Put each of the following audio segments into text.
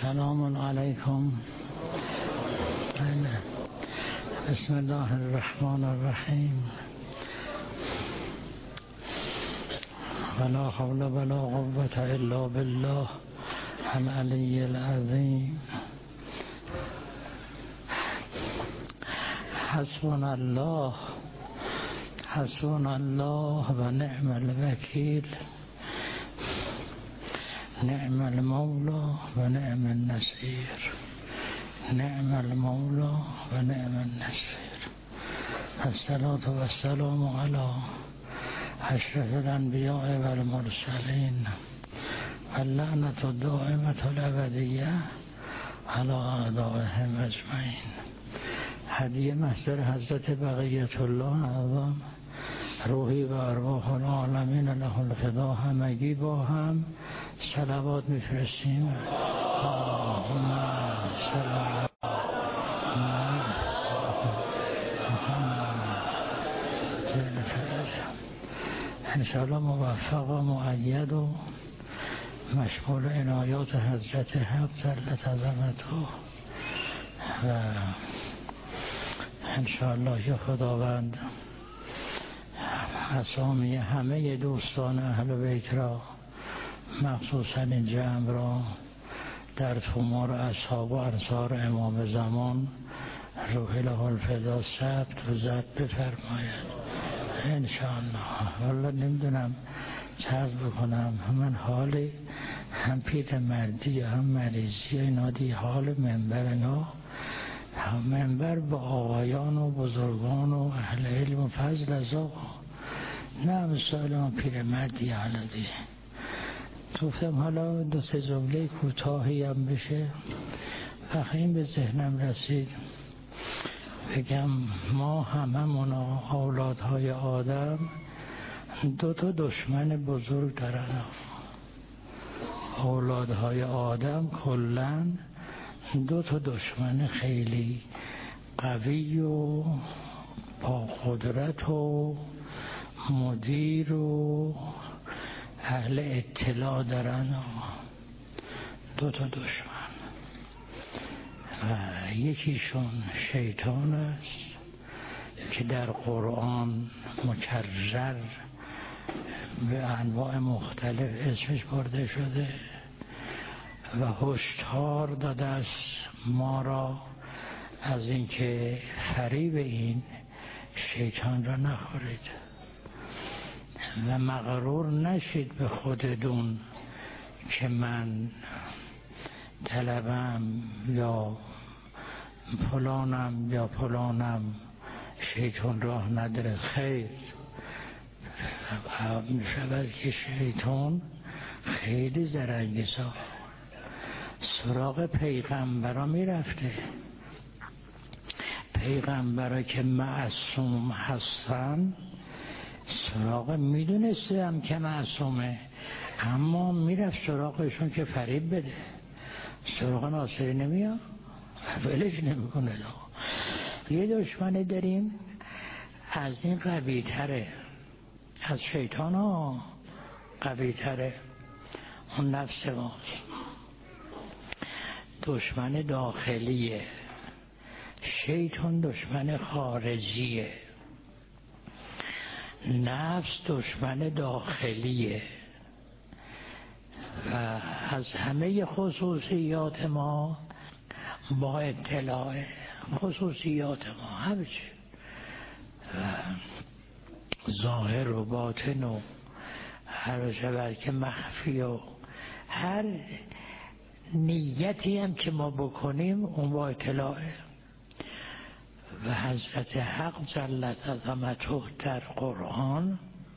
سلام علیکم. بسم الله الرحمن الرحیم. ولا حول ولا قوة الا بالله العلی العظیم. حسبنا الله حسبنا الله و نعم الوکیل، نعم المولا و نعم النصير، نعم المولا و نعم النصير. الصلاة و السلام علی اشرف الانبیاء و المرسلین و اللعنة الدائمة الابدیه علی اعدائهم اجمعین. هدیه محضر حضرت بقیت الله اعظم، روحی و ارواح العالمین له الفدا، همگی با هم صلوات میفرستیم. اللهم صل علی محمد. انشاءالله موفق و مؤید و مشمول عنایات حضرت حق جلت عظمته و انشاءالله یا خداوند اسامی همه دوستان اهل بیت را، مخصوصا این جمع را، در تومار اصحاب و انصار امام زمان روح له الفدا ثبت و ضبط بفرماید انشاءالله. والا نمیدونم چه عرض بکنم، من حال هم پیر مردی هم مریضی اینا دی، حال منبر اینا، منبر با آقایان و بزرگان و اهل علم و فضل از آقا، نه مثال ما پیر مردی حالا دی. گفتم حالا دو سه جمله کوتاهی هم بشه. وقتی این به ذهنم رسید بگم ما هممون اولادهای آدم دو تا دشمن بزرگ دارن. اولادهای آدم کلن دو تا دشمن خیلی قوی و با قدرت و مدیر و اهل اطلاع دارن. دو تا دشمن و یکیشون شیطان است که در قرآن مکرر به انواع مختلف اسمش برده شده و هشدار داده است ما را از اینکه فریب این شیطان را نخورید و مغرور نشید به خودتون که من طلبم یا فلانم یا فلانم، شیطان راه نداره. خیر، می شود که شیطان خیلی زرنگیسا سراغ پیغمبرا می رفته، پیغمبرا که معصوم هستن سراغ، میدونسته هم که معصومه اما میرفت سراغشون که فریب بده. سراغ ناصری نمیاد، ولش نمیکنه. یه دشمن داریم از این قوی تره، از شیطان ها قوی تره، اون نفس ماست. دشمن داخلیه، شیطان دشمن خارجیه، نفس دشمن داخلیه. و از همه خصوصیات ما با اطلاع خصوصیات ما همه چی، ظاهر و باطن و هر شود که مخفی و هر نیتی هم که ما بکنیم اون با اطلاعه. و حضرت حق جلت عظمته در قرآن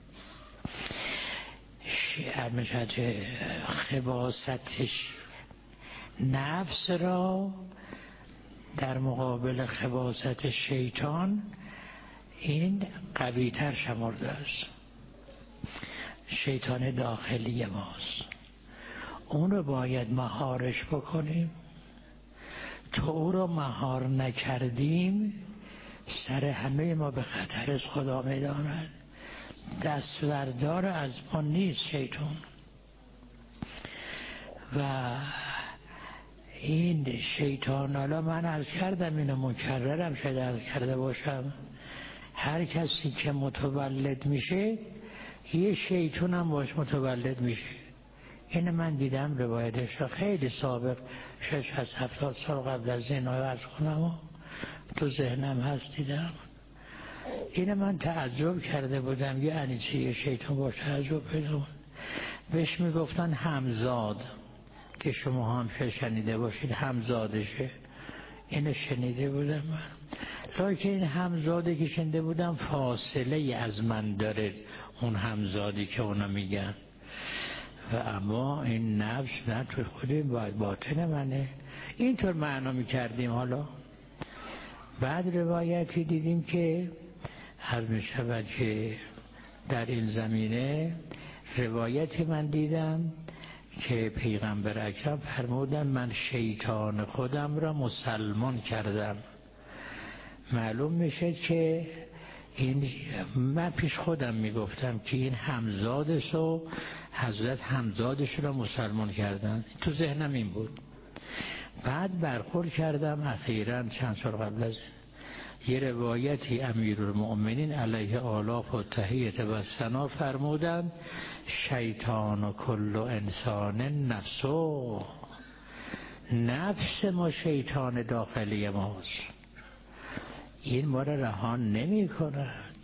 خباستش نفس را در مقابل خباست شیطان این قوی تر شمرده است. شیطان داخلی ماست، اون رو باید مهارش بکنیم. تو او رو مهار نکردیم سر همه ما به خطر از خدا میداند. دستوردار از ما نیست شیطان. و این شیطان، حالا من عرض کردم اینو مکررم شاید عرض کرده باشم، هر کسی که متولد میشه یه شیطان هم باش متولد میشه. این من دیدم روایتش خیلی سابق 6-70 سال قبل از این عرض کنم و تو ذهنم هست دیدم. این من تعجب کرده بودم یعنی چی یه شیطان باش تعجب پیدا بود. بهش میگفتن همزاد، که شما هم شنیده باشید همزادشه. اینو شنیده بودم من، لیکن این همزاده که شنیده بودم فاصله از من داره، اون همزادی که اونا میگن. و اما این نفس نه توی خودی باطن منه. اینطور معنا میکردیم. حالا بعد روایتی دیدیم که عرض میشود که در این زمینه روایتی من دیدم که پیغمبر اکرم فرمودن من شیطان خودم را مسلمان کردم. معلوم میشه که این من پیش خودم میگفتم که این همزادش رو حضرت همزادش را مسلمان کردن، تو ذهنم این بود. بعد برخورد کردم اخیراً چند سال قبل از یه روایتی امیرالمؤمنین علیه آلاف و تحییت و ثنا فرمودند شیطان و کل انسان نفسو، نفس ما شیطان داخلی ماست، این ما را رهان نمی کند،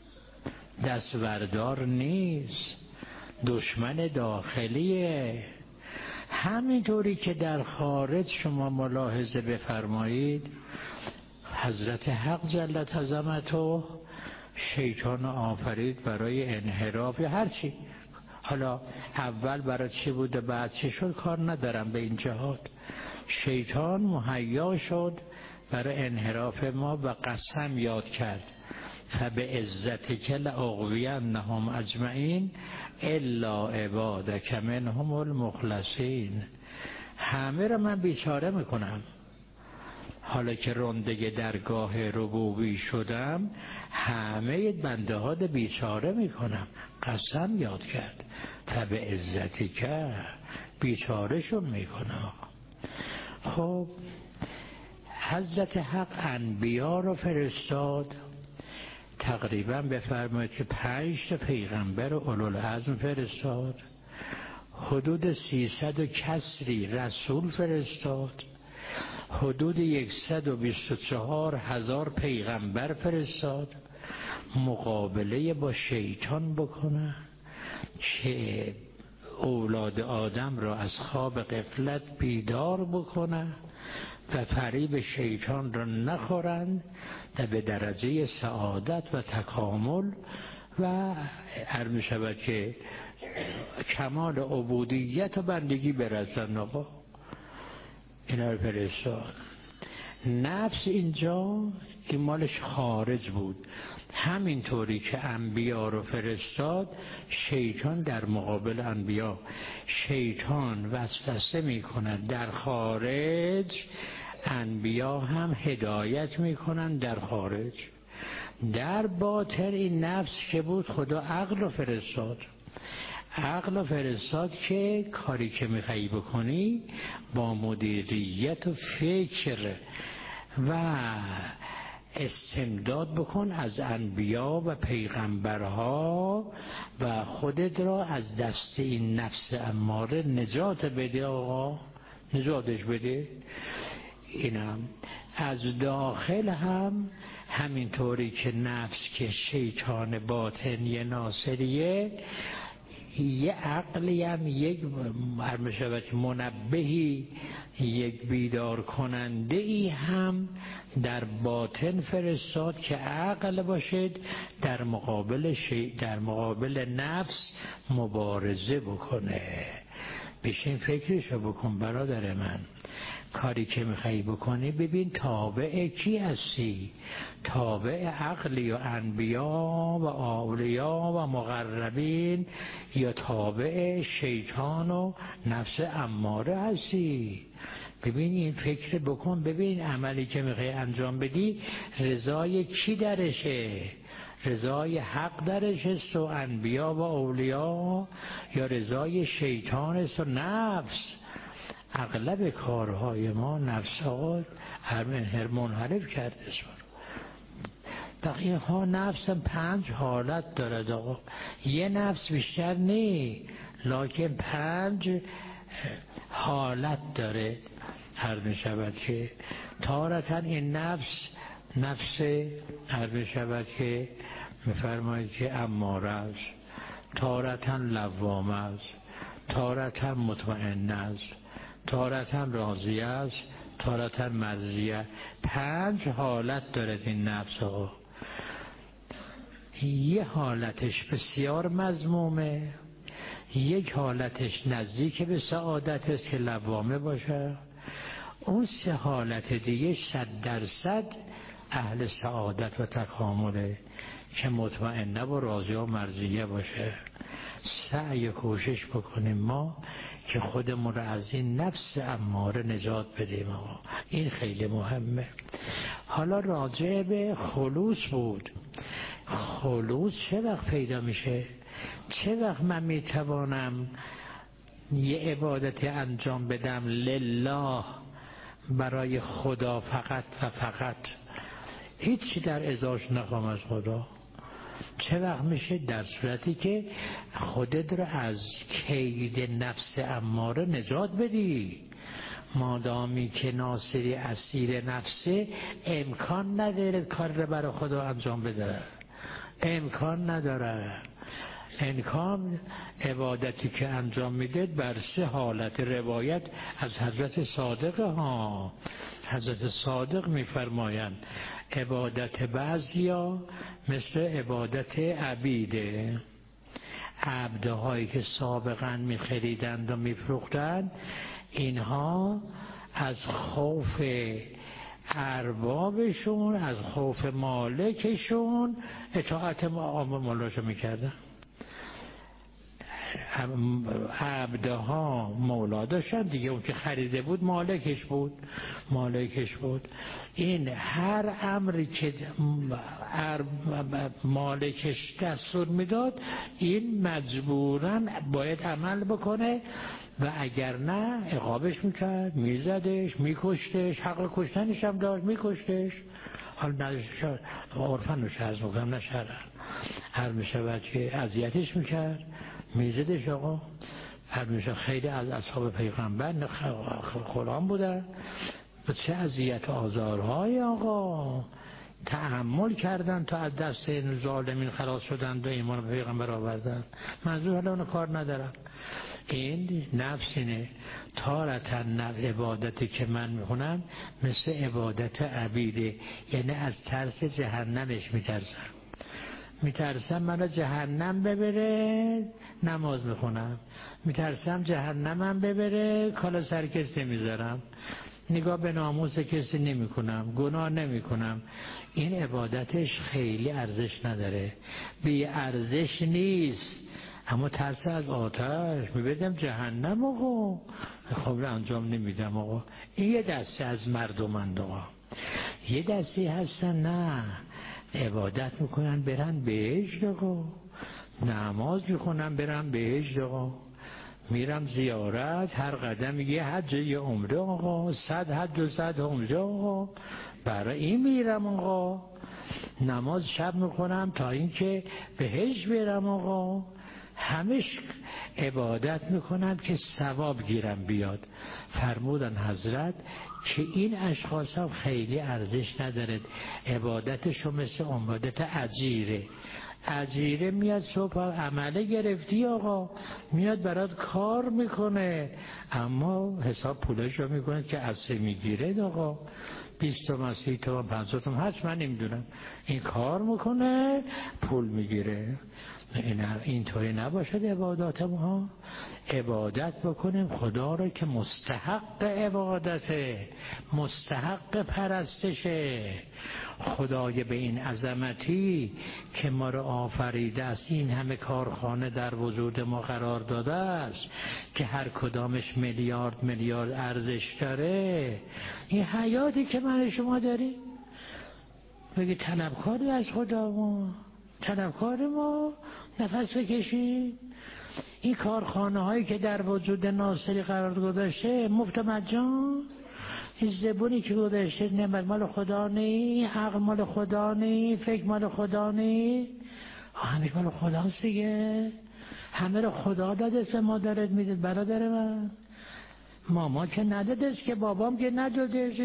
دستوردار نیست، دشمن داخلیه. همینطوری که در خارج شما ملاحظه بفرمایید حضرت حق جل عظمته شیطان آفرید برای انحراف یا هر چی. حالا اول برای چی بوده بعد چی شد کار ندارم به این جهات. شیطان مهیا شد برای انحراف ما و قسم یاد کرد فبعزتک لأغوینهم اجمعین الا عبادک منهم المخلصین، همه را من بیچاره میکنم. حالا که رنده درگاه ربوبی شدم همه بنده ها را بیچاره میکنم. قسم یاد کرد فبعزتک، بیچاره شون میکنم. خب حضرت حق انبیا رو فرستاد، تقریبا بفرمایید که 5 تا پیغمبر اولوالعزم فرستاد، حدود 300 و کسری رسول فرستاد، حدود 124,000 پیغمبر فرستاد مقابله با شیطان بکنه که اولاد آدم را از خواب غفلت بیدار بکنه و فریب شیطان را نخورند و به درجه سعادت و تکامل و هر می شود که کمال عبودیت و بندگی برسند. آقا اینا رو فرستاد. نفس اینجا این مالش خارج بود، همینطوری که انبیا رو فرستاد شیطان در مقابل انبیا، شیطان وسوسه میکند در خارج، انبیا هم هدایت میکنن در خارج. در باطن این نفس که بود خدا عقل رو فرستاد، عقل رو فرستاد که کاری که میخوایی بکنی با مدیریت و فکر و استمداد بکن از انبیا و پیغمبرها و خودت را از دست این نفس اماره نجات بده. آقا نجاتش بده. اینم از داخل هم همینطوری که نفس که شیطان باطنی ناصریه، یه عقلی هم یک منبهی، یک بیدار کننده ای هم در باطن فرستاد که عقل باشد در مقابل نفس مبارزه بکنه. بشین فکرشو بکن برادر من، کاری که میخوایی بکنی ببین تابع کی هستی، تابع عقلی و انبیا و اولیا و مقربین یا تابع شیطان و نفس اماره هستی. ببین این فکر بکن، ببین عملی که میخوایی انجام بدی رضای کی درشه، رضای حق درش است و انبیا و اولیا یا رضای شیطان است و نفس. اغلب کارهای ما نفس ها منحرف کرده است. این ها نفس 5 حالت دارد آقا، یه نفس بیشتر نی، لکن 5 حالت داره. عرض می شود که تارتا این نفس عرض می شود که میفرماید که اماره است، تارتا لوامه است، تارتا مطمئن است، تارتا راضیه است، تارتا مرضیه. 5 حالت دارد این نفس ها. یه حالتش بسیار مذمومه، یک حالتش نزدیک به سعادت است که لوامه باشه، اون 3 حالت دیگه 100% اهل سعادت و تکامله که مطمئنه و راضیه و مرضیه باشه. سعی کوشش بکنیم ما که خودمون رو از این نفس اماره نجات بدیم آقا. این خیلی مهمه. حالا راجع به خلوص بود. خلوص چه وقت پیدا میشه؟ چه وقت من میتوانم یه عبادتی انجام بدم لله، برای خدا فقط و فقط، هیچی در ازاش نخوام از خدا؟ چه وقت میشه؟ در صورتی که خودت رو از کید نفس اماره نجات بدی. مادامی که ناصری اسیر نفسه، امکان نداره کار رو برای خدا انجام بده، امکان نداره. امکان عبادتی که انجام میده بر 3 حالت روایت از حضرت صادق ها. حضرت صادق میفرمایند عبادت بعضیا مثل عبادت عبیده. عبدهایی که سابقا میخریدند و میفروختند، اینها از خوف اربابشون، از خوف مالکشون اطاعت مالاشو میکردن. عبدها مولا داشتن دیگه، اون که خریده بود مالکش بود. این هر امری که مالکش دستور میداد، این مجبوراً باید عمل بکنه و اگر نه عقابش میکرد، میزدش، میکشتش، حق کشتنش هم داشت، میکشتش. حالا نداشت عرفاً رو شرز میکنم، نشرن هر میشود که اذیتش میکرد، میزدش آقا. هر میشه خیلی از اصحاب پیغمبر قرآن بودن، به چه اذیت آزارهای آقا تحمل کردن تا از دست این ظالمین خلاص شدن و ایمان پیغمبر آوردن. منظور حالا اون کار ندارم. این نفس اینه. تارتا عبادتی که من میخونم مثل عبادت عبیده، یعنی از ترس جهنمش میترسم منو جهنم ببره، نماز میخونم. میترسم جهنمم ببره، کالا سر کس نمیذارم، نگاه به ناموس کسی نمی کنم، گناه نمی کنم. این عبادتش خیلی ارزش نداره، بی ارزش نیست، اما ترس از آتش، میبدم جهنم آقا، خب انجام نمیدم آقا. این یه دسته از مردمند آقا. یه دسته هستن نه، عبادت میکنن برن بهشت آقا، نماز میخونن برن بهشت آقا، میرم زیارت، هر قدم یه حج یه عمره آقا، 100 حج و 100 عمره آقا، برای این میرم آقا. نماز شب میکنم تا اینکه بهشت برم آقا. همش عبادت میکنم که ثواب گیرم بیاد. فرمودن حضرت که این اشخاص هم خیلی ارزش نداره، عبادتشو مثل عبادت اجیره میاد صبح عمله گرفتی آقا، میاد برات کار میکنه، اما حساب پولش رو میکنه که عصر میگیره آقا، 20 تومن 30 تومن 50 تومن هست، من نمیدونم، این کار میکنه پول میگیره. اینطوری نباشد عبادات ما. عبادت بکنیم خدا رو که مستحق عبادته، مستحق پرستشه. خدای به این عظمتی که ما رو آفریده است، این همه کارخانه در وجود ما قرار داده است که هر کدامش میلیارد ارزش داره. این حیاتی که من شما داریم، بگی طلبکاری از خدا ما، طلبکار ما نفس بکشید. این کارخانه هایی که در وجود ناصری قرار گذاشته مفت مجان، این زبونی که گذاشته نعمت مال خدا نی، عقل مال خدا نی، فکر مال خدا نی، همه مال خداست دیگه. همه رو خدا داده به مادرت میده برادر من، ماما که نداده که، بابام که نداده،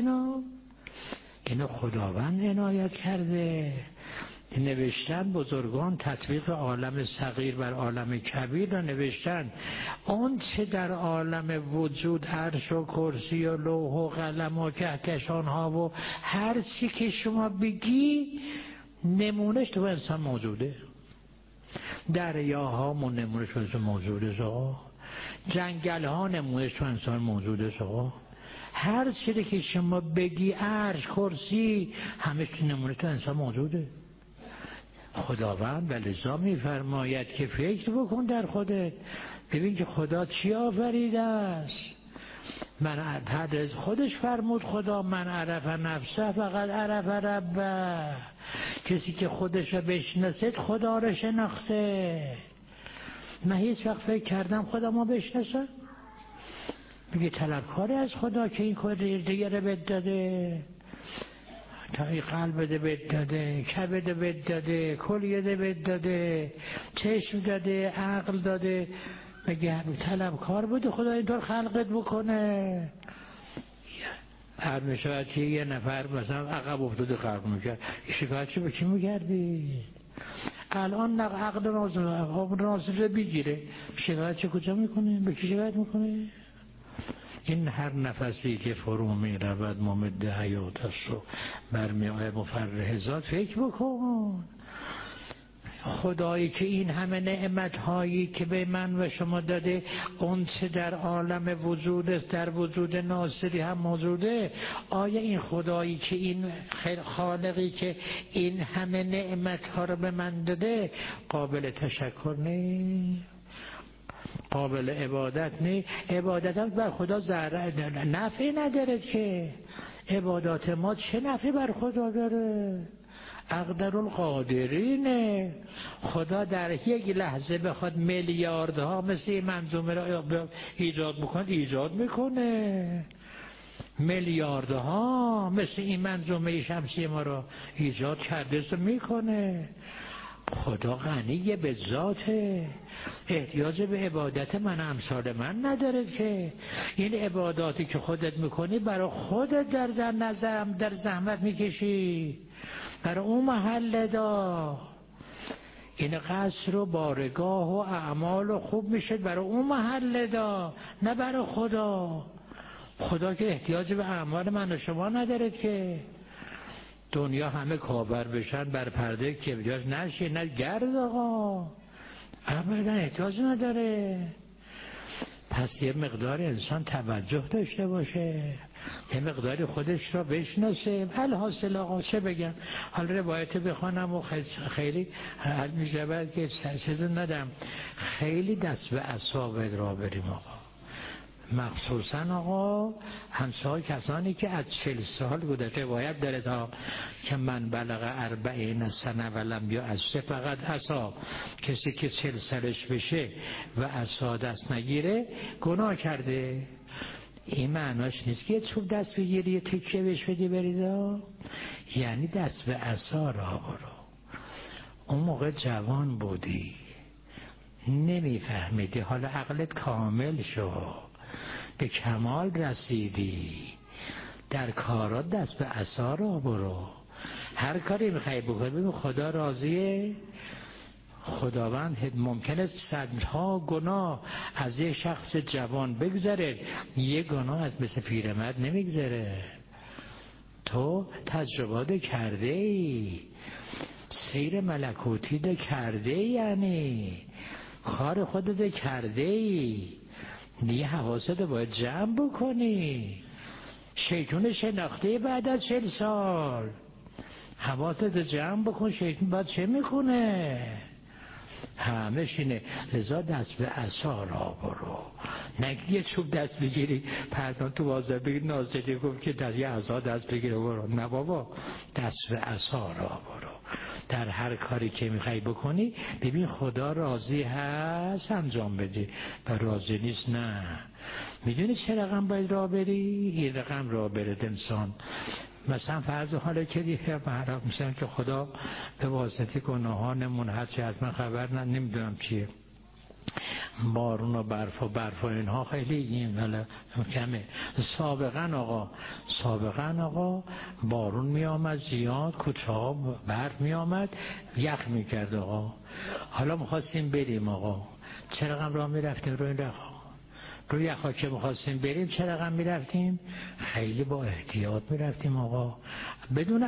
اینو خداوند عنایت کرده. نوشتن بزرگان تطبیق عالم صغیر بر عالم کبیر را نوشتن. اون چه در عالم وجود عرش و کرسی و لوح و قلم و کهکشان ها و هر چی که شما بگی نمونش تو انسان موجوده. دریاها نمونش تو انسان موجوده، جنگل ها نمونش تو انسان موجوده. هر چیزی که شما بگی، عرش، کرسی، همش تو نمونه تو انسان موجوده. خداوند ولذا میفرماید که فکر بکن در خودت، ببین که خدا چی آفریده است. من از خودش فرمود خدا من عرف نفسه فقط عرف ربه. کسی که خودش رو بشناسد خدا رو شناخته. من هیچ وقت فکر کردم خدا ما بشناسه؟ میگه طلبکاری از خدا که این کار دیگه رو بد داده، تا این قلب ده بد داده، کبد بد داده، کلیه ده بد داده، چشم داده، عقل داده. میگه طلبکار بوده خدا اینطور خلقت بکنه. هر میشود که یه نفر مثلا عقب افتاده خلق میکرد، شکایت چه به کی میکردی؟ الان عقل ناظر رو بگیره، شکایت چه کجا میکنه؟ به کی شکایت میکنه؟ این هر نفسی که فرو می رود ممد حیات است و برمی آید مفرح ذات. فکر بکن خدایی که این همه نعمت هایی که به من و شما داده، اون چه در عالم وجود است در وجود ناصری هم موجوده. آیا این خدایی که این خالقی که این همه نعمت ها رو به من داده قابل تشکر نیست؟ قابل عبادت نه؟ عبادت هم بر خدا نفعی نداره که. عبادات ما چه نفعی بر خدا داره؟ اقدر القادرینه. خدا در یک لحظه بخواد میلیاردها مثل این منظومه را ایجاد میکنه. میلیاردها مثل این منظومه شمسی ما را ایجاد کرده میکنه. خدا غنیه به ذاته، احتیاج به عبادت من امثال من نداره که. این عباداتی که خودت میکنی برای خودت در زحمت میکشی، برای اون محل دا. این قصر و بارگاه و اعمال و خوب میشه برای اون محل دا، نه برای خدا. خدا که احتیاج به اعمال من و شما نداره که. دنیا همه کابر بشن بر پرده که احتیاج نشه، نه گرد آقا، ابدا احتیاج نداره. پس یه مقدار انسان توجه داشته باشه، یه مقداری خودش را بشناسه. الحاصل آقا چه بگم، حال روایت بخوانم و خیلی حل می شود که چیز ندم. خیلی دست به اعصابت را بریم آقا، مخصوصا آقا همسای کسانی که از 40 سال گذشته. روایت داره تا که من بلغ 40 سنه ولم یعص فقط عصا. کسی که 40 سالش بشه و عصا دست نگیره گناه کرده. این معناش نیست که چوب دست بگیری یه تکیه بهش بدی بریدا، یعنی دست به عصا را برو. اون موقع جوان بودی نمیفهمیدی، حالا عقلت کامل شد، به کمال رسیدی، در کارات دست به عصا را برو. هر کاری میخوای بکنی ببین خدا راضیه. خداوند ممکنه صدها گناه از یک شخص جوان بگذره، یک گناه از مثل پیرمرد نمیگذره. تو تجربات کرده ای، سیر ملکوتی ده کرده ای، یعنی کار خودت کرده ای، دیگه حواست باید جمع بکنی. شیطون شناخته بعد از 40 سال حواست جمع بکن. شیطون بعد چه میکنه؟ همش اینه. لذا دست به عصا را برو، نگی یه چوب دست بگیری پردان تو بازار بگیر نازلی گفت که در یه عصا دست بگیره برو. نه بابا، دست به عصا را برو. در هر کاری که میخوای بکنی ببین خدا راضی هست انجام بده و راضی نیست نه. میدونی چه رقم باید راه بری؟ این رقم راه برد انسان. مثلا فرض حالا که دیگه مثلا که خدا به واسطه گناهانمون هرچی از من خبر نمیدونم چیه، بارون و برف و اینها خیلی این کمه. سابقا آقا بارون می آمد زیاد، کوچه برف می آمد، یخ می کرد آقا. حالا میخواستیم بریم آقا، چه رقم راه می رفتیم روی این رخا؟ روی یخا که میخواستیم بریم چه رقم می رفتیم؟ خیلی با احتیاط می رفتیم آقا، بدون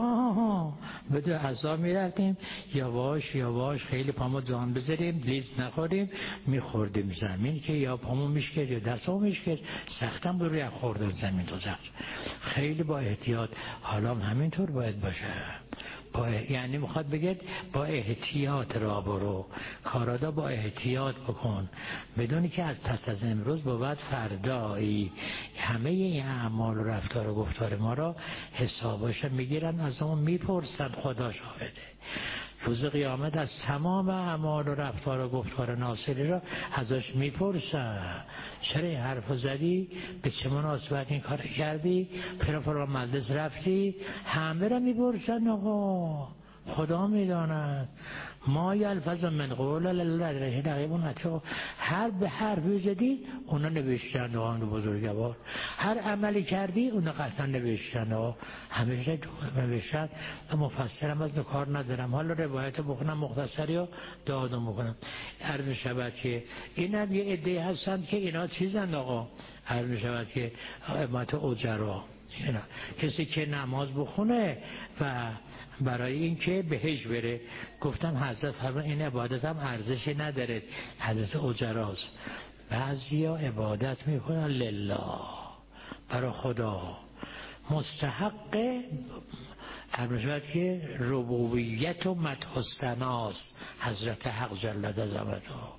عصا می رفتیم، یواش خیلی پامو جان بذاریم لیز نخوریم، میخوردیم زمین که یا پامو میشکرد یا دستمو میشکرد، سختم رو یخ خوردن زمین تو زخم. خیلی با احتیاط. حالا همینطور باید باشه. یعنی میخواد بگید با احتیاط را برو، کارادا با احتیاط بکن، بدونی که از پس از امروز بود فردایی. همه این اعمال و رفتار و گفتار ما را حسابش میگیرن، از اون میپرسن، خدا شاهده. روز قیامت از تمام اعمال و رفتار و گفتار ناصری را ازش میپرسن. چرا این حرف زدی؟ به چه مناسبت این کار کردی؟ پرا مجلس رفتی؟ همه را میپرسن آقا. خدا میداند. ما یلفظ من قول لله دقیقون هر به حرفی زدی اونا نوشتن آن بزرگوار، هر عملی کردی اونا قطعا نوشتن همیشه نوشتن. مفسرم از کار ندارم، حالا روایت بخونم مختصری و دادم بکنم. عرض شود که این هم یه عده هستند که اینا چیزن آقا. عرض شود که امت اجرا، کسی که نماز بخونه و برای اینکه بهش بره، گفتم حضرت فرمان این عبادت هم ارزشی نداره، حضرت اجراست. بعضیا عبادت میکنن لله، برای خدا، مستحق فرمود که ربوبیت و مدح و ثناست. حضرت حق جل ذاته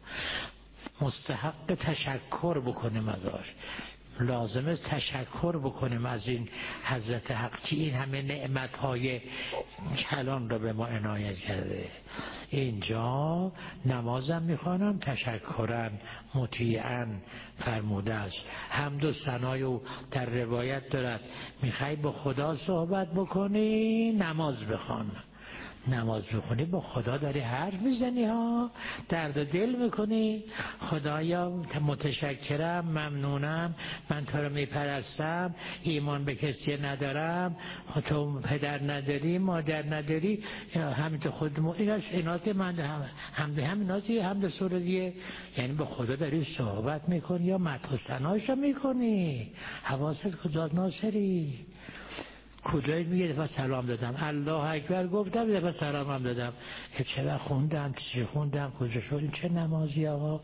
مستحق تشکر بکنیم ازش، لازمه تشکر بکنیم از این حضرت حق که این همه نعمتهای کلان را به ما عنایت کرده. اینجا نمازم میخوانم تشکرن مطیعن فرموده است. حمد و ثنای او در روایت دارد میخوای با خدا صحبت بکنی نماز بخوان. نماز میخونی با خدا داری حرف میزنی ها، درد دل میکنی، خدایا متشکرم، ممنونم، من تو رو میپرستم، ایمان به کسی ندارم، تو پدر نداری مادر نداری، همین تو خودمون اینات من همیناتی حمد سورتیه. یعنی با خدا داری صحبت میکنی یا مدح و ثناشو میکنی. حواست کجاست ناصری؟ کجایی میگه دفعه سلام دادم، الله اکبر گفتم، دفعه سلام هم دادم، چرا خوندم، چی خوندم، کجا شد، این چه نمازی آقا؟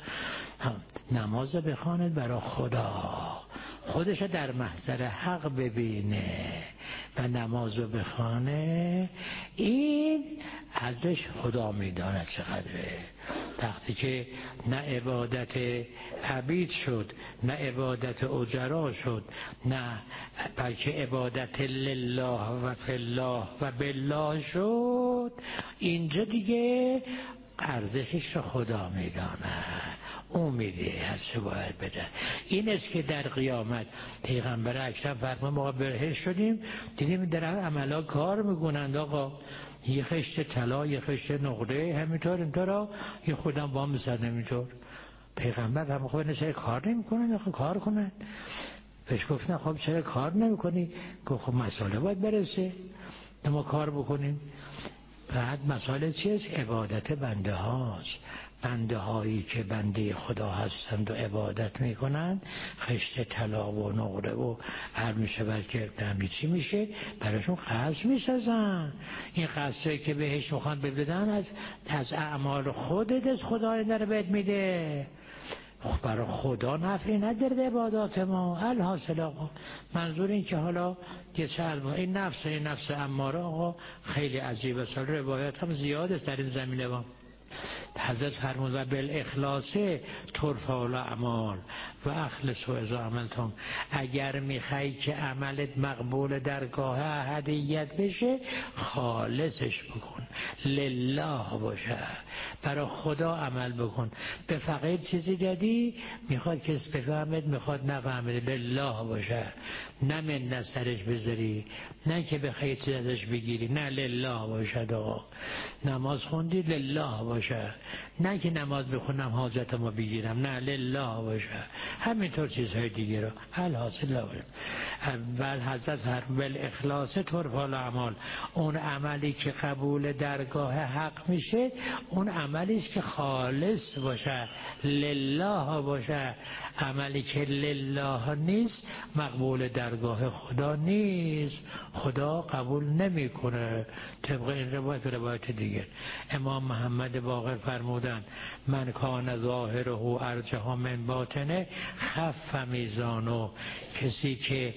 نماز بخواند برای خدا، خودش در محضر حق ببینه و نمازو بخوانه، این ازش خدا میداند چقدره. وقتی که نه عبادت عبید شد، نه عبادت اجرا شد، نه بلکه عبادت لله و فی الله و بالله شد، اینجا دیگه ارزشش رو خدا میدانه، او میده هر چه باید بده. این است که در قیامت پیغمبر اکرم فرمود ما بهشت شدیم، دیدیم در عملا کار میکنند آقا، یه خشت طلا، یه خشت نقره، همینطور اینطور، یه خودم با میزد همینطور. پیغمبر هم خود چرا کار نمیکنند آقا؟ کار کنند. بهش گفتن خب چرا کار نمیکنی؟ گفت خب مسئله باید برسه ما کار بکنیم. بعد مسئله چیست؟ عبادت بنده هاست. بنده هایی که بنده خدا هستند و عبادت میکنند، خشت طلا و نقره و هر میشه بلکه نمی چی میشه براشون قصد میسازن. این قصدی که بهش میخوان بدن از اعمال خودت، از خدا این در بهت میده. برای خدا نفعی نداره عبادات ما. الحاصل آقا منظور این که حالا یه چلم این نفس اماره آقا خیلی عجیبه. سال روایت هم زیاد است در این زمینه ما حضرت فرمود و بالاخلاص ترفع الاعمال و اخلصوا اذا عملتم. اگر میخوای که عملت مقبول درگاه احدیت بشه خالصش بکن، لله باشه، برای خدا عمل بکن. به فقیر چیزی دادی میخواد کسی بفهمد میخواد نفهمد، لله باشه، نه منت سرش بذاری، نه که بخوای چیز ازش بگیری، نه لله باشه. نماز خوندی لله باشه، نه که نماز بخونم حاجتمو بگیرم، نه لله باشه. همینطور چیزهای دیگه رو الحاصل باشه. اول حضرت فرمود اخلاص ترفع الاعمال، اون عملی که قبول درگاه حق میشه اون عملی است که خالص باشه، لله باشه. عملی که لله نیست مقبول درگاه خدا نیست، خدا قبول نمیکنه. طبق این روایت دیگه امام محمد باقر فرمودند من کان ظاهره ارجح من باطنه خف میزانو. کسی که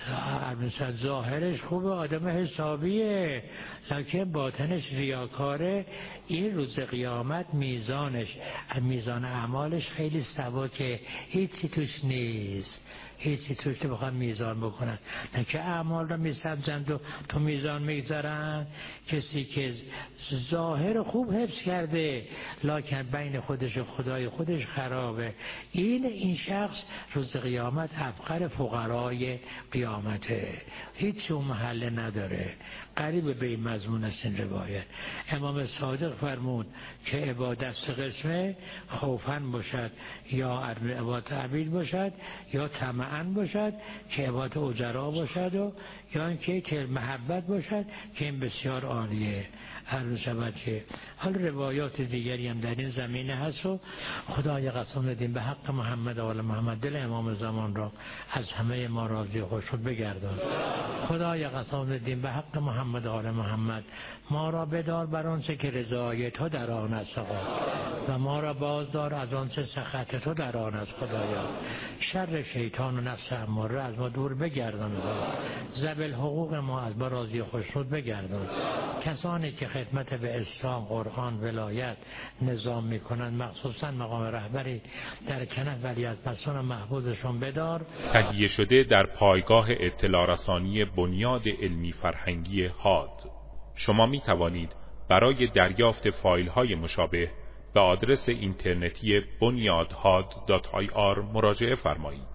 ظاهرش خوبه، آدم حسابیه، لکن باطنش ریاکاره، این روز قیامت میزانش، میزان اعمالش خیلی سبکه، هیچی توش نیست، هیچی توش بخوام میزان بکنن، نه که اعمال رو میسنجند و تو میزان میگذارن. کسی که ظاهر خوب حفظ کرده لکن بین خودش و خدای خودش خرابه، این شخص روز قیامت افقر فقرای قیامته، هیچ اون محله نداره. قریب به این مضمون است این روایت. امام صادق فرمود که عبادت سه قسمه، خوفاً باشد یا عبادت عبید باشد یا طمعاً باشد که عبادت اجرا باشد و یا اینکه که محبت باشد که این بسیار عالیه. هر شود که حال روایات دیگری هم در این زمینه هست و خدای قسم بدیم به حق محمد و آل محمد دل امام زمان را از همه ما راضی و خوشنود بگردان. خدای قسم بدیم به حق محمد و آل محمد ما را بدار بر آنچه که رضای تو در آن است و ما را بازدار از آنچه سخط تو در آن است. خدایا شر شیطان و نفس اماره از ما دور بگردان، ذبل حقوق ما از ما راضی و خوشنود بگردان. کسانی که خدمت به اسلام، قرآن، ولایت، نظام میکنند مخصوصا مقام رهبری در کنف ولی از مسئول محبوبشون بدار. تهیه شده در پایگاه اطلاع رسانی بنیاد علمی فرهنگی هاد. شما می توانید برای دریافت فایل های مشابه به آدرس اینترنتی bunyadhad.ir مراجعه فرمایید.